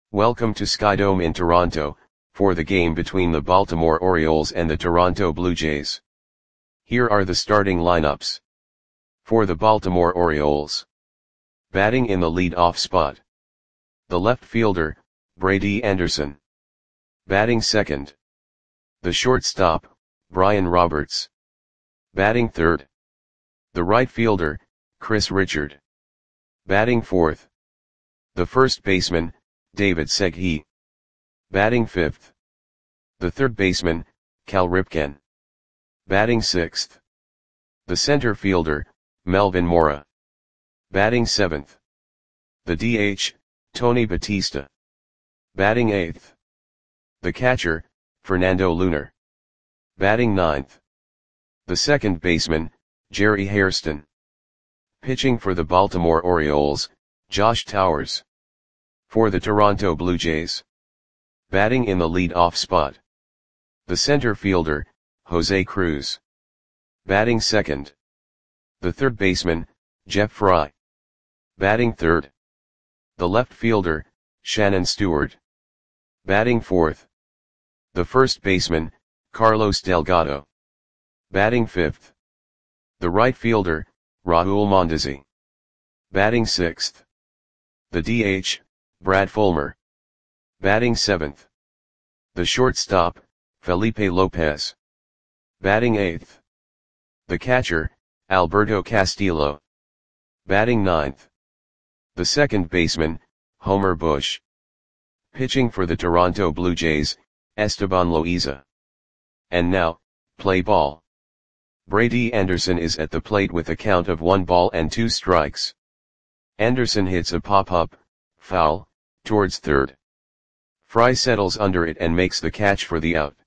Welcome to Skydome in Toronto, for the game between the Baltimore Orioles and the Toronto Blue Jays. Here are the starting lineups. For the Baltimore Orioles. Batting in the lead-off spot. The left fielder, Brady Anderson. Batting second. The shortstop, Brian Roberts. Batting third. The right fielder, Chris Richard. Batting fourth. The first baseman, David Segui. Batting fifth. The third baseman, Cal Ripken. Batting sixth. The center fielder, Melvin Mora. Batting seventh. The DH, Tony Batista. Batting eighth. The catcher, Fernando Lunar. Batting ninth. The second baseman, Jerry Hairston. Pitching for the Baltimore Orioles, Josh Towers. For the Toronto Blue Jays. Batting in the lead-off spot. The center fielder, Jose Cruz. Batting second. The third baseman, Jeff Fry. Batting third. The left fielder, Shannon Stewart. Batting fourth. The first baseman, Carlos Delgado. Batting fifth. The right fielder, Raul Mondesi. Batting sixth. The DH, Brad Fulmer. Batting seventh. The shortstop, Felipe Lopez. Batting eighth. The catcher, Alberto Castillo. Batting ninth. The second baseman, Homer Bush. Pitching for the Toronto Blue Jays, Esteban Loaiza. And now, play ball. Brady Anderson is at the plate with a count of 1-2 strikes. Anderson hits a pop-up, foul, towards third. Fry settles under it and makes the catch for the out.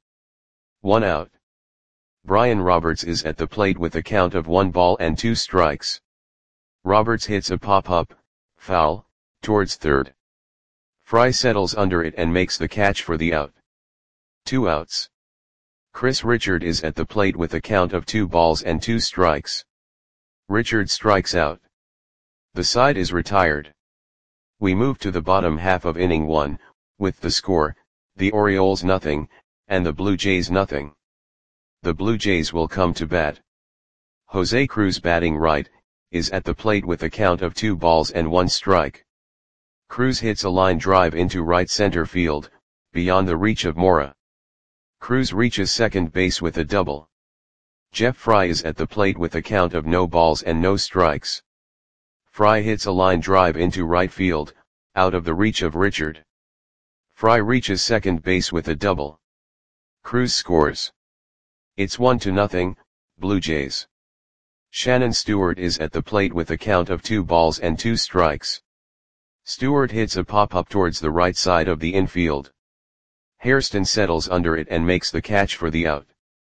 1 out. Brian Roberts is at the plate with a count of 1-2 strikes. Roberts hits a pop-up, foul, towards third. Fry settles under it and makes the catch for the out. 2 outs. Chris Richard is at the plate with a count of 2-2 strikes. Richard strikes out. The side is retired. We move to the bottom half of inning 1, with the score, the Orioles nothing, and the Blue Jays nothing. The Blue Jays will come to bat. Jose Cruz batting right, is at the plate with a count of 2-1 strike. Cruz hits a line drive into right center field, beyond the reach of Mora. Cruz reaches second base with a double. Jeff Fry is at the plate with a count of no balls and no strikes. Fry hits a line drive into right field, out of the reach of Richard. Fry reaches second base with a double. Cruz scores. It's 1-0, Blue Jays. Shannon Stewart is at the plate with a count of 2-2 strikes. Stewart hits a pop-up towards the right side of the infield. Hairston settles under it and makes the catch for the out.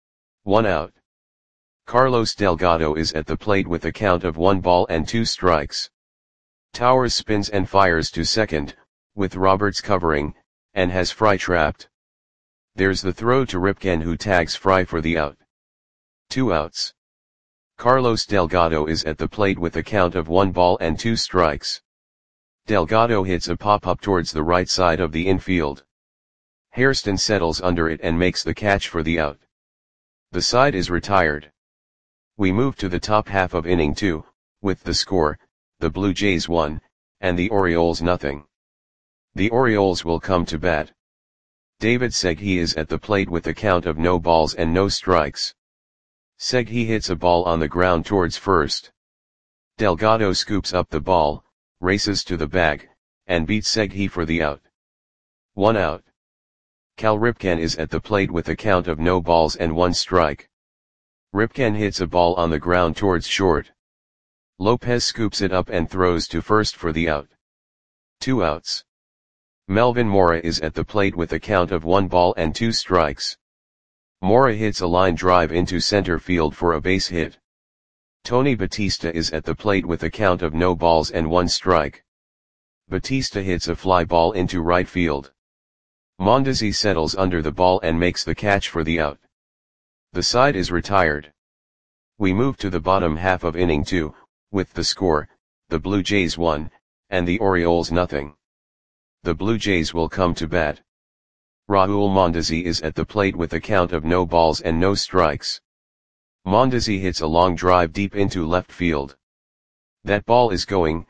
1 out. Carlos Delgado is at the plate with a count of 1-2 strikes. Towers spins and fires to second, with Roberts covering, and has Fry trapped. There's the throw to Ripken who tags Fry for the out. 2 outs. Carlos Delgado is at the plate with a count of 1-2 strikes. Delgado hits a pop-up towards the right side of the infield. Hairston settles under it and makes the catch for the out. The side is retired. We move to the top half of inning 2, with the score, the Blue Jays 1, and the Orioles nothing. The Orioles will come to bat. David Segui is at the plate with a count of no balls and no strikes. Segui hits a ball on the ground towards first. Delgado scoops up the ball, races to the bag, and beats Segui for the out. 1 out. Cal Ripken is at the plate with a count of no balls and 1 strike. Ripken hits a ball on the ground towards short. Lopez scoops it up and throws to first for the out. 2 outs. Melvin Mora is at the plate with a count of 1-2 strikes. Mora hits a line drive into center field for a base hit. Tony Batista is at the plate with a count of no balls and 1 strike. Batista hits a fly ball into right field. Mondesi settles under the ball and makes the catch for the out. The side is retired. We move to the bottom half of inning 2, with the score, the Blue Jays 1, and the Orioles nothing. the Blue Jays will come to bat. Raul Mondesi is at the plate with a count of no balls and no strikes. Mondesi hits a long drive deep into left field. That ball is going,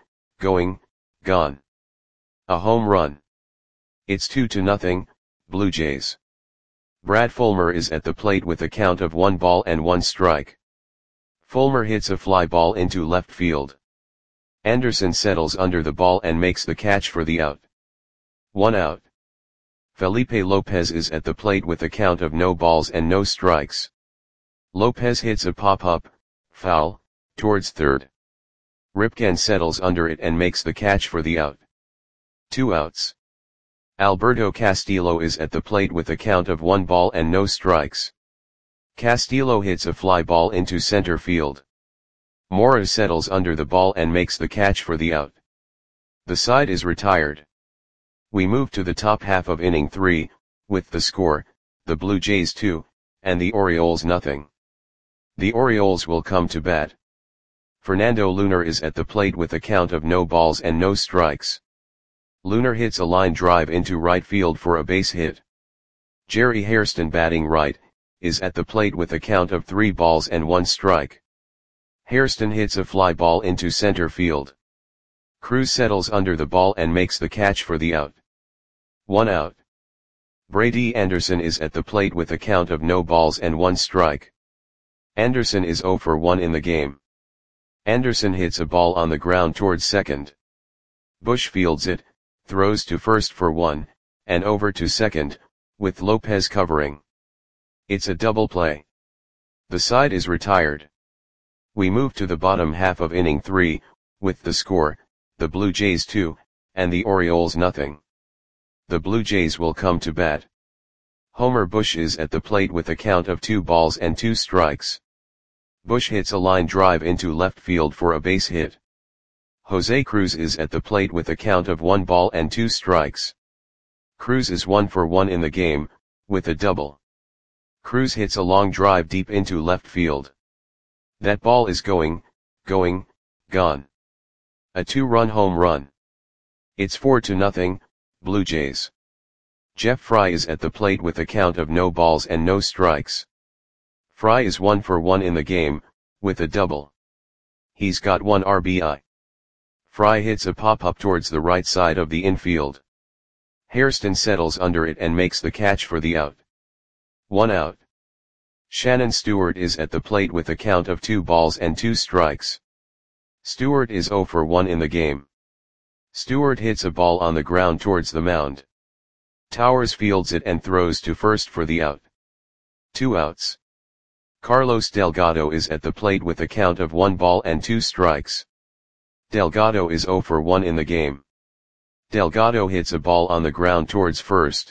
gone. A home run. It's 2-0, Blue Jays. Brad Fulmer is at the plate with a count of 1 ball and 1 strike. Fulmer hits a fly ball into left field. Anderson settles under the ball and makes the catch for the out. 1 out. Felipe Lopez is at the plate with a count of no balls and no strikes. Lopez hits a pop-up, foul, towards third. Ripken settles under it and makes the catch for the out. 2 outs. Alberto Castillo is at the plate with a count of 1 ball and no strikes. Castillo hits a fly ball into center field. Mora settles under the ball and makes the catch for the out. The side is retired. We move to the top half of inning 3, with the score, the Blue Jays 2, and the Orioles nothing. The Orioles will come to bat. Fernando Lunar is at the plate with a count of no balls and no strikes. Lunar hits a line drive into right field for a base hit. Jerry Hairston, batting right, is at the plate with a count of 3 balls and 1 strike. Hairston hits a fly ball into center field. Cruz settles under the ball and makes the catch for the out. 1 out. Brady Anderson is at the plate with a count of no balls and 1 strike. Anderson is 0 for 1 in the game. Anderson hits a ball on the ground towards second. Bush fields it, throws to first for 1, and over to second, with Lopez covering. It's a double play. The side is retired. We move to the bottom half of inning 3, with the score, the Blue Jays 2, and the Orioles nothing. The Blue Jays will come to bat. Homer Bush is at the plate with a count of 2 balls and 2 strikes. Bush hits a line drive into left field for a base hit. Jose Cruz is at the plate with a count of 1 ball and 2 strikes. Cruz is 1 for 1 in the game, with a double. Cruz hits a long drive deep into left field. That ball is going, gone. A 2-run home run. It's 4-0, Blue Jays. Jeff Fry is at the plate with a count of no balls and no strikes. Fry is 1 for 1 in the game, with a double. He's got 1 RBI. Fry hits a pop-up towards the right side of the infield. Hairston settles under it and makes the catch for the out. 1 out. Shannon Stewart is at the plate with a count of 2 balls and 2 strikes. Stewart is 0 for 1 in the game. Stewart hits a ball on the ground towards the mound. Towers fields it and throws to first for the out. 2 outs. Carlos Delgado is at the plate with a count of 1 ball and 2 strikes. Delgado is 0 for 1 in the game. Delgado hits a ball on the ground towards first.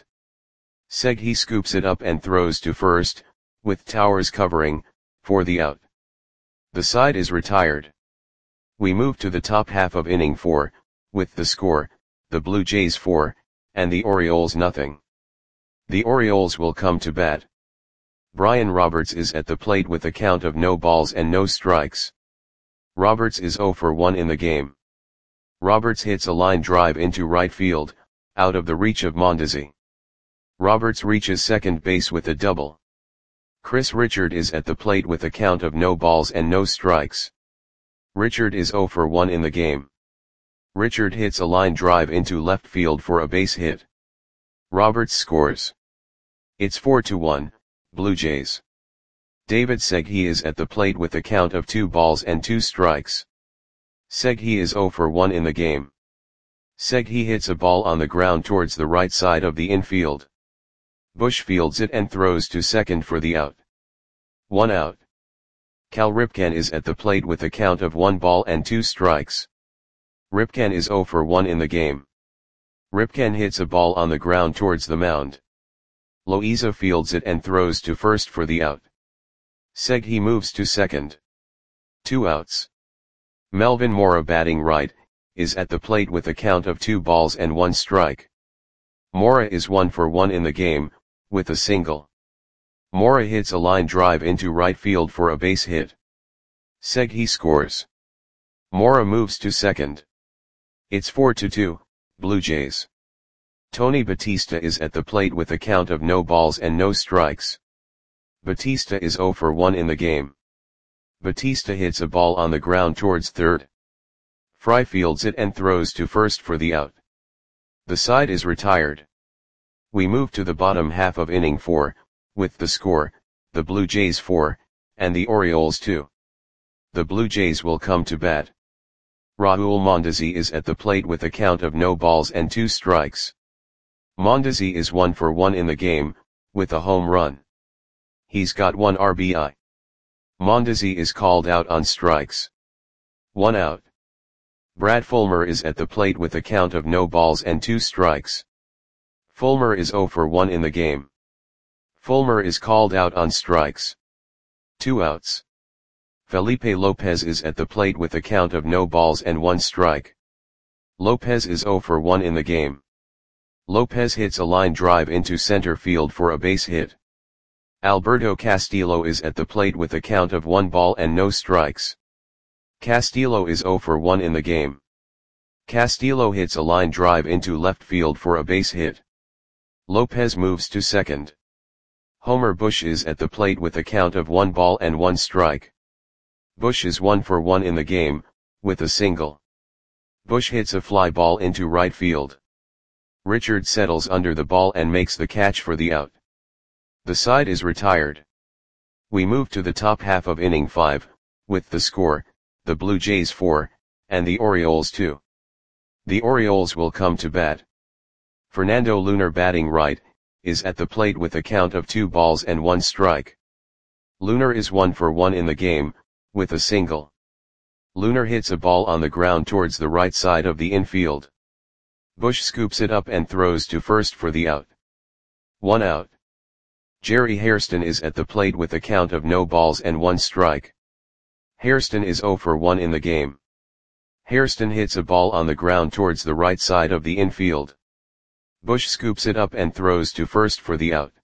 Segui scoops it up and throws to first, with Towers covering, for the out. The side is retired. We move to the top half of inning 4, with the score, the Blue Jays 4, and the Orioles nothing. The Orioles will come to bat. Brian Roberts is at the plate with a count of no balls and no strikes. Roberts is 0 for 1 in the game. Roberts hits a line drive into right field, out of the reach of Mondesi. Roberts reaches second base with a double. Chris Richard is at the plate with a count of no balls and no strikes. Richard is 0 for 1 in the game. Richard hits a line drive into left field for a base hit. Roberts scores. It's 4-1, Blue Jays. David Segui is at the plate with a count of 2 balls and 2 strikes. Segui is 0 for 1 in the game. Segui hits a ball on the ground towards the right side of the infield. Bush fields it and throws to second for the out. 1 out. Cal Ripken is at the plate with a count of 1 ball and 2 strikes. Ripken is 0 for 1 in the game. Ripken hits a ball on the ground towards the mound. Loaiza fields it and throws to first for the out. Segui moves to second. 2 outs. Melvin Mora, batting right, is at the plate with a count of 2 balls and 1 strike. Mora is 1 for 1 in the game, with a single. Mora hits a line drive into right field for a base hit. Segui scores. Mora moves to second. It's 4-2, Blue Jays. Tony Batista is at the plate with a count of no balls and no strikes. Batista is 0 for 1 in the game. Batista hits a ball on the ground towards third. Fry fields it and throws to first for the out. The side is retired. We move to the bottom half of inning 4, with the score, the Blue Jays 4, and the Orioles 2. The Blue Jays will come to bat. Raul Mondesi is at the plate with a count of no balls and 2 strikes. Mondesi is 1 for 1 in the game, with a home run. He's got 1 RBI. Mondesi is called out on strikes. 1 out. Brad Fulmer is at the plate with a count of no balls and 2 strikes. Fulmer is 0 for 1 in the game. Fulmer is called out on strikes. 2 outs. Felipe Lopez is at the plate with a count of no balls and 1 strike. Lopez is 0 for 1 in the game. Lopez hits a line drive into center field for a base hit. Alberto Castillo is at the plate with a count of 1 ball and no strikes. Castillo is 0 for 1 in the game. Castillo hits a line drive into left field for a base hit. Lopez moves to second. Homer Bush is at the plate with a count of 1 ball and 1 strike. Bush is 1 for 1 in the game, with a single. Bush hits a fly ball into right field. Richard settles under the ball and makes the catch for the out. The side is retired. We move to the top half of inning 5, with the score, the Blue Jays 4, and the Orioles 2. The Orioles will come to bat. Fernando Lunar, batting right, is at the plate with a count of 2 balls and 1 strike. Lunar is 1 for 1 in the game, with a single. Lunar hits a ball on the ground towards the right side of the infield. Bush scoops it up and throws to first for the out. 1 out. Jerry Hairston is at the plate with a count of no balls and 1 strike. Hairston is 0 for 1 in the game. Hairston hits a ball on the ground towards the right side of the infield. Bush scoops it up and throws to first for the out.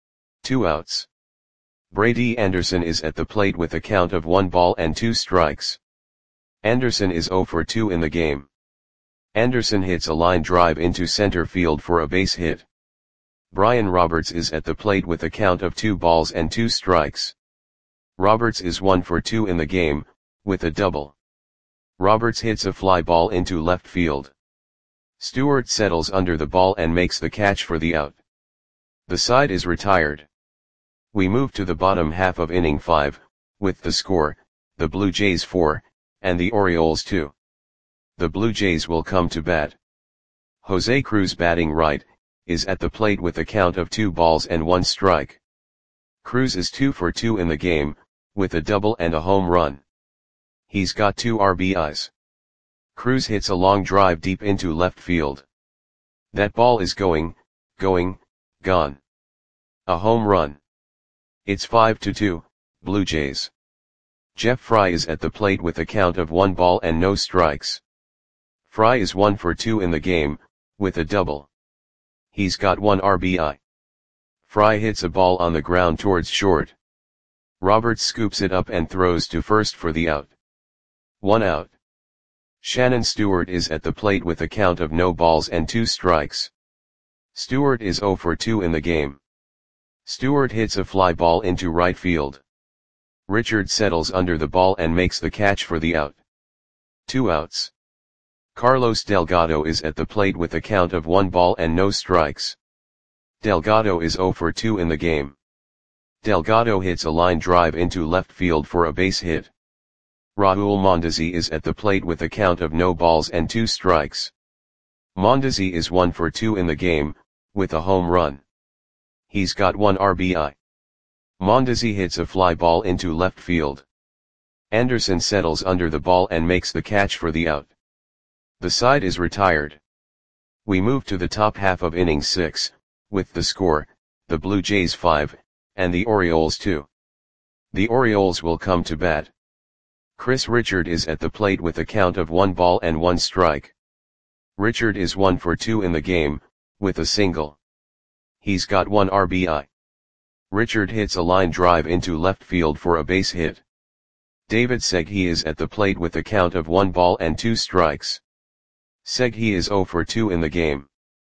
2 outs. Brady Anderson is at the plate with a count of 1 ball and 2 strikes. Anderson is 0 for 2 in the game. Anderson hits a line drive into center field for a base hit. Brian Roberts is at the plate with a count of 2 balls and 2 strikes. Roberts is 1 for 2 in the game, with a double. Roberts hits a fly ball into left field. Stewart settles under the ball and makes the catch for the out. The side is retired. We move to the bottom half of inning 5, with the score, the Blue Jays 4, and the Orioles 2. The Blue Jays will come to bat. Jose Cruz, batting right, is at the plate with a count of 2 balls and 1 strike. Cruz is 2 for 2 in the game, with a double and a home run. He's got 2 RBIs. Cruz hits a long drive deep into left field. That ball is gone. A home run. It's 5-2, Blue Jays. Jeff Fry is at the plate with a count of 1 ball and no strikes. Fry is 1 for 2 in the game, with a double. He's got 1 RBI. Fry hits a ball on the ground towards short. Roberts scoops it up and throws to first for the out. 1 out. Shannon Stewart is at the plate with a count of no balls and 2 strikes. Stewart is 0 for 2 in the game. Stewart hits a fly ball into right field. Richard settles under the ball and makes the catch for the out. 2 outs. Carlos Delgado is at the plate with a count of 1 ball and no strikes. Delgado is 0 for 2 in the game. Delgado hits a line drive into left field for a base hit. Raul Mondesi is at the plate with a count of no balls and 2 strikes. Mondesi is 1 for 2 in the game, with a home run. He's got 1 RBI. Mondesi hits a fly ball into left field. Anderson settles under the ball and makes the catch for the out. The side is retired. We move to the top half of inning 6, with the score, the Blue Jays 5, and the Orioles 2. The Orioles will come to bat. Chris Richard is at the plate with a count of 1 ball and 1 strike. Richard is 1 for 2 in the game, with a single. He's got 1 RBI. Richard hits a line drive into left field for a base hit. David Segui is at the plate with a count of 1 ball and 2 strikes. Segui is 0 for 2 in the game.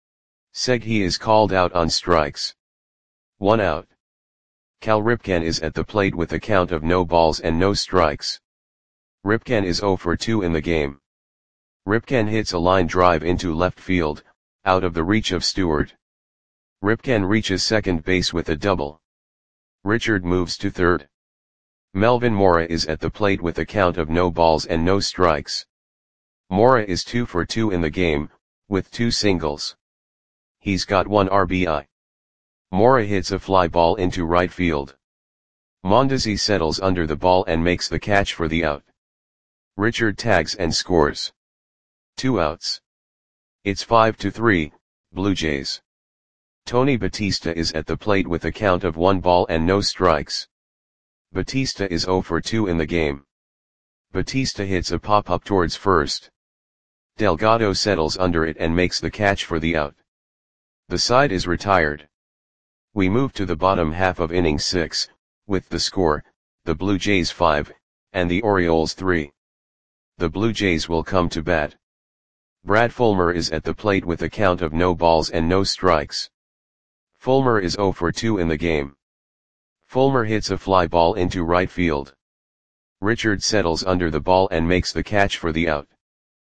Seghi is called out on strikes. 1 out. Cal Ripken is at the plate with a count of no balls and no strikes. Ripken is 0 for 2 in the game. Ripken hits a line drive into left field, out of the reach of Stewart. Ripken reaches second base with a double. Richard moves to third. Melvin Mora is at the plate with a count of no balls and no strikes. Mora is 2 for 2 in the game, with 2 singles. He's got 1 RBI. Mora hits a fly ball into right field. Mondesi settles under the ball and makes the catch for the out. Richard tags and scores. 2 outs. It's 5-3, Blue Jays. Tony Batista is at the plate with a count of 1 ball and no strikes. Batista is 0 for 2 in the game. Batista hits a pop-up towards first. Delgado settles under it and makes the catch for the out. The side is retired. We move to the bottom half of inning 6, with the score, the Blue Jays 5, and the Orioles 3. The Blue Jays will come to bat. Brad Fulmer is at the plate with a count of no balls and no strikes. Fulmer is 0 for 2 in the game. Fulmer hits a fly ball into right field. Richard settles under the ball and makes the catch for the out.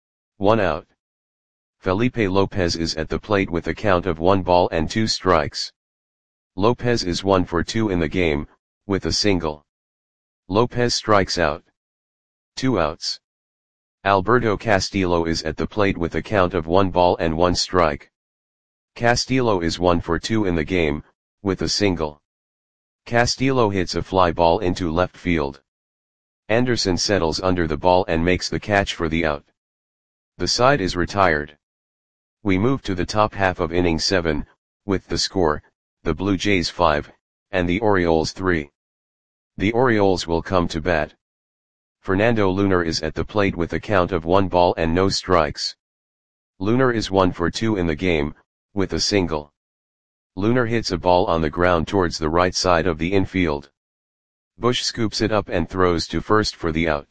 1 out. Felipe Lopez is at the plate with a count of 1 ball and 2 strikes. Lopez is 1 for 2 in the game, with a single. Lopez strikes out. 2 outs. Alberto Castillo is at the plate with a count of 1 ball and 1 strike. Castillo is 1 for 2 in the game, with a single. Castillo hits a fly ball into left field. Anderson settles under the ball and makes the catch for the out. The side is retired. We move to the top half of inning 7, with the score, the Blue Jays 5, and the Orioles 3. The Orioles will come to bat. Fernando Lunar is at the plate with a count of 1 ball and no strikes. Lunar is 1 for 2 in the game, with a single. Lunar hits a ball on the ground towards the right side of the infield. Bush scoops it up and throws to first for the out.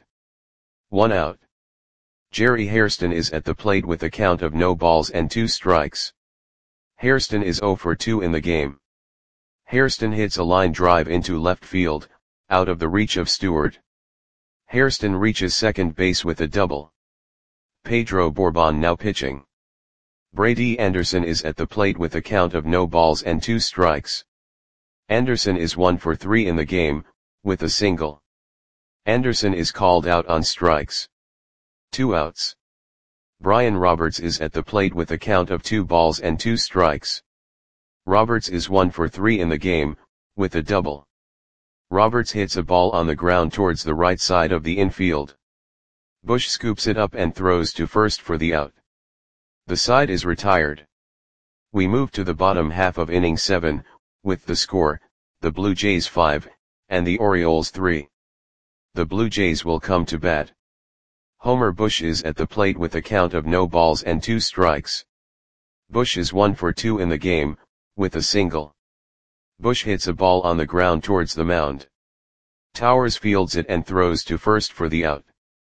1 out. Jerry Hairston is at the plate with a count of no balls and 2 strikes. Hairston is 0 for 2 in the game. Hairston hits a line drive into left field, out of the reach of Stewart. Hairston reaches second base with a double. Pedro Bourbon now pitching. Brady Anderson is at the plate with a count of no balls and 2 strikes. Anderson is 1 for 3 in the game, with a single. Anderson is called out on strikes. 2 outs. Brian Roberts is at the plate with a count of 2 balls and 2 strikes. Roberts is 1 for 3 in the game, with a double. Roberts hits a ball on the ground towards the right side of the infield. Bush scoops it up and throws to first for the out. The side is retired. We move to the bottom half of inning 7, with the score, the Blue Jays 5, and the Orioles 3. The Blue Jays will come to bat. Homer Bush is at the plate with a count of no balls and 2 strikes. Bush is 1 for 2 in the game, with a single. Bush hits a ball on the ground towards the mound. Towers fields it and throws to first for the out.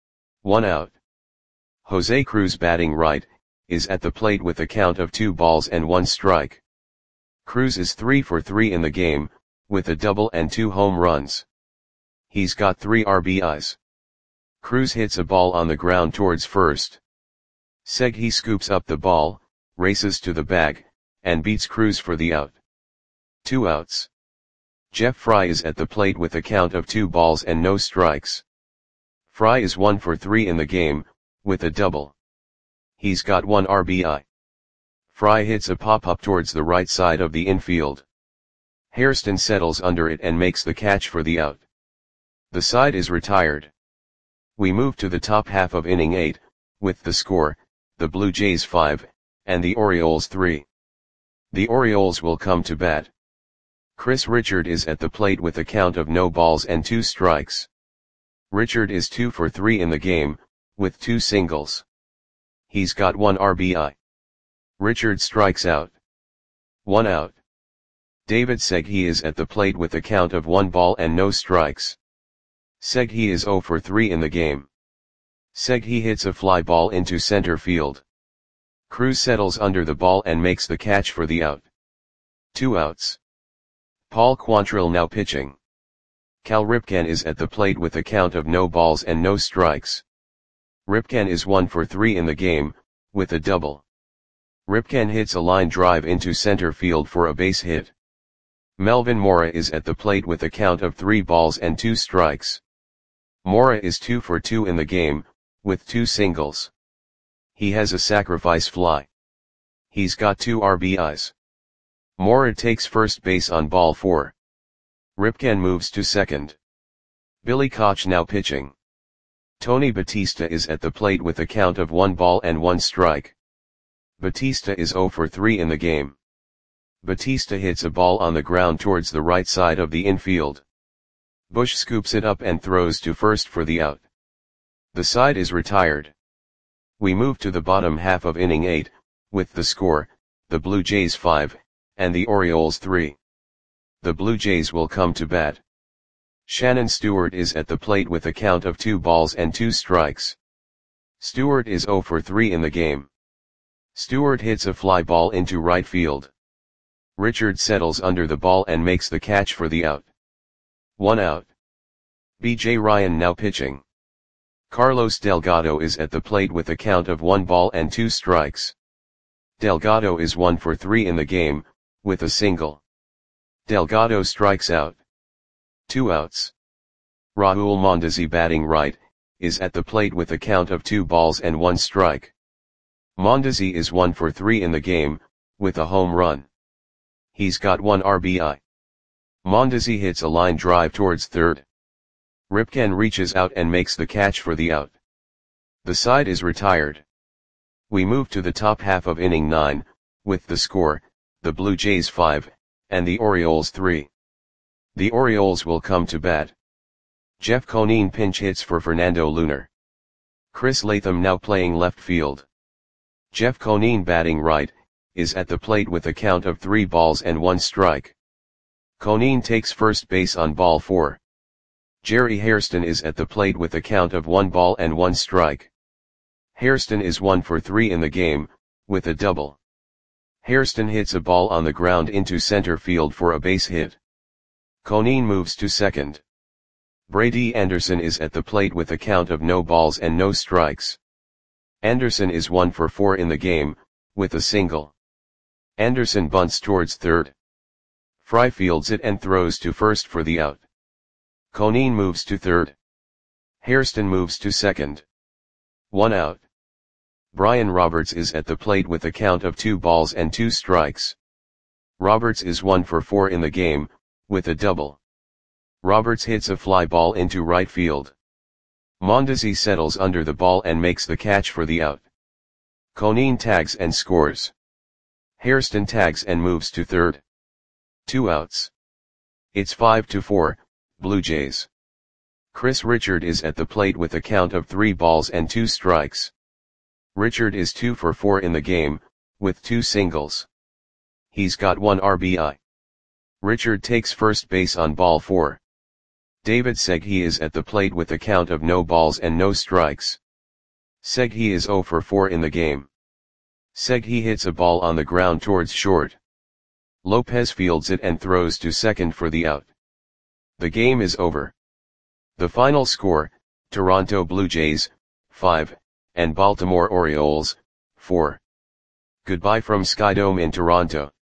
1 out. Jose Cruz batting right, is at the plate with a count of 2 balls and 1 strike. Cruz is 3 for 3 in the game, with a double and 2 home runs. He's got 3 RBIs. Cruz hits a ball on the ground towards first. Seghi scoops up the ball, races to the bag, and beats Cruz for the out. 2 outs. Jeff Fry is at the plate with a count of 2 balls and no strikes. Fry is 1 for 3 in the game, with a double. He's got 1 RBI. Fry hits a pop-up towards the right side of the infield. Hairston settles under it and makes the catch for the out. The side is retired. We move to the top half of inning 8, with the score, the Blue Jays 5, and the Orioles 3. The Orioles will come to bat. Chris Richard is at the plate with a count of no balls and 2 strikes. Richard is 2 for 3 in the game, with 2 singles. He's got 1 RBI. Richard strikes out. 1 out. David Seghi is at the plate with a count of 1 ball and no strikes. Seghi is 0 for 3 in the game. Seghi hits a fly ball into center field. Cruz settles under the ball and makes the catch for the out. 2 outs. Paul Quantrill now pitching. Cal Ripken is at the plate with a count of no balls and no strikes. Ripken is 1 for 3 in the game, with a double. Ripken hits a line drive into center field for a base hit. Melvin Mora is at the plate with a count of 3 balls and 2 strikes. Mora is 2 for 2 in the game, with 2 singles. He has a sacrifice fly. He's got 2 RBIs. Mora takes first base on ball 4. Ripken moves to second. Billy Koch now pitching. Tony Batista is at the plate with a count of 1 ball and 1 strike. Batista is 0 for 3 in the game. Batista hits a ball on the ground towards the right side of the infield. Bush scoops it up and throws to first for the out. The side is retired. We move to the bottom half of inning 8, with the score, the Blue Jays 5, and the Orioles 3. The Blue Jays will come to bat. Shannon Stewart is at the plate with a count of 2 balls and 2 strikes. Stewart is 0 for 3 in the game. Stewart hits a fly ball into right field. Richard settles under the ball and makes the catch for the out. 1 out. B.J. Ryan now pitching. Carlos Delgado is at the plate with a count of 1 ball and 2 strikes. Delgado is 1 for 3 in the game, with a single. Delgado strikes out. 2 outs. Raul Mondesi batting right, is at the plate with a count of 2 balls and 1 strike. Mondesi is 1 for 3 in the game, with a home run. He's got 1 RBI. Mondesi hits a line drive towards third. Ripken reaches out and makes the catch for the out. The side is retired. We move to the top half of inning 9, with the score, the Blue Jays 5, and the Orioles 3. The Orioles will come to bat. Jeff Conine pinch hits for Fernando Lunar. Chris Latham now playing left field. Jeff Conine batting right, is at the plate with a count of 3 balls and 1 strike. Conine takes first base on ball 4. Jerry Hairston is at the plate with a count of 1 ball and 1 strike. Hairston is 1 for 3 in the game, with a double. Hairston hits a ball on the ground into center field for a base hit. Conine moves to second. Brady Anderson is at the plate with a count of no balls and no strikes. Anderson is 1 for 4 in the game, with a single. Anderson bunts towards third. Fry fields it and throws to first for the out. Conine moves to third. Hairston moves to second. 1 out. Brian Roberts is at the plate with a count of 2 balls and 2 strikes. Roberts is 1 for 4 in the game, with a double. Roberts hits a fly ball into right field. Mondesi settles under the ball and makes the catch for the out. Conine tags and scores. Hairston tags and moves to third. 2 outs. It's 5-4, Blue Jays. Chris Richard is at the plate with a count of 3 balls and 2 strikes. Richard is 2 for 4 in the game, with 2 singles. He's got 1 RBI. Richard takes first base on ball 4. David Segui is at the plate with a count of no balls and no strikes. Segui is 0 for 4 in the game. Segui hits a ball on the ground towards short. Lopez fields it and throws to second for the out. The game is over. The final score, Toronto Blue Jays, 5, and Baltimore Orioles, 4. Goodbye from Skydome in Toronto.